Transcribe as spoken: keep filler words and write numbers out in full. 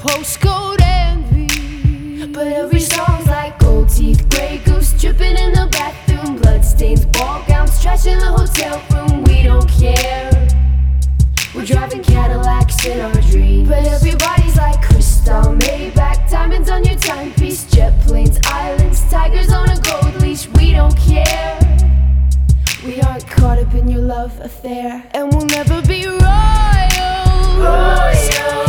Postcode envy. But every song's like gold teeth, grey goose dripping in the bathroom, bloodstains, ball gowns, trash in the hotel room. We don't care. We're driving Cadillacs in our dreams. But everybody's like crystal, Maybach, diamonds on your timepiece, jet planes, islands, tigers on a gold leash. We don't care. We aren't caught up in your love affair, and we'll never be royal. Royal.